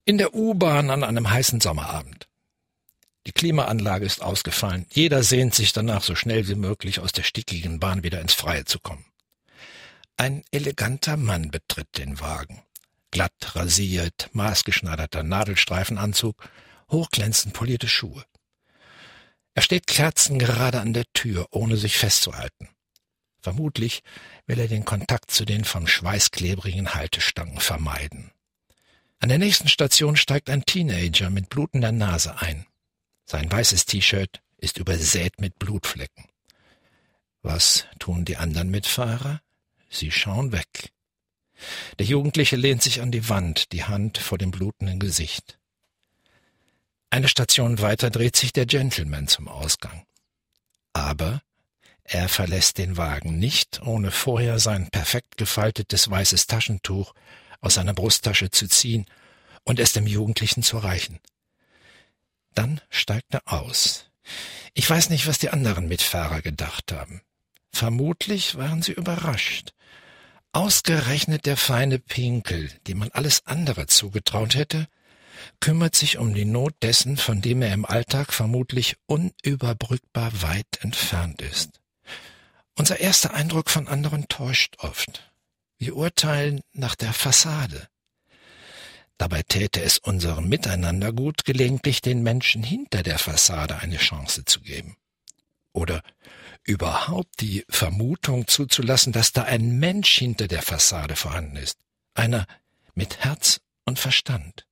In der U-Bahn an einem heißen Sommerabend. Die Klimaanlage ist ausgefallen. Jeder sehnt sich danach, so schnell wie möglich aus der stickigen Bahn wieder ins Freie zu kommen. Ein eleganter Mann betritt den Wagen. Glatt rasiert, maßgeschneiderter Nadelstreifenanzug, hochglänzend polierte Schuhe. Er steht kerzengerade an der Tür, ohne sich festzuhalten. Vermutlich will er den Kontakt zu den vom Schweiß klebrigen Haltestangen vermeiden. An der nächsten Station steigt ein Teenager mit blutender Nase ein. Sein weißes T-Shirt ist übersät mit Blutflecken. Was tun die anderen Mitfahrer? Sie schauen weg. Der Jugendliche lehnt sich an die Wand, die Hand vor dem blutenden Gesicht. Eine Station weiter dreht sich der Gentleman zum Ausgang. Aber er verlässt den Wagen nicht, ohne vorher sein perfekt gefaltetes weißes Taschentuch aus seiner Brusttasche zu ziehen und es dem Jugendlichen zu reichen. Dann steigt er aus. Ich weiß nicht, was die anderen Mitfahrer gedacht haben. Vermutlich waren sie überrascht. Ausgerechnet der feine Pinkel, dem man alles andere zugetraut hätte, kümmert sich um die Not dessen, von dem er im Alltag vermutlich unüberbrückbar weit entfernt ist. Unser erster Eindruck von anderen täuscht oft. Wir urteilen nach der Fassade. Dabei täte es unserem Miteinander gut, gelegentlich den Menschen hinter der Fassade eine Chance zu geben. Oder überhaupt die Vermutung zuzulassen, dass da ein Mensch hinter der Fassade vorhanden ist. Einer mit Herz und Verstand.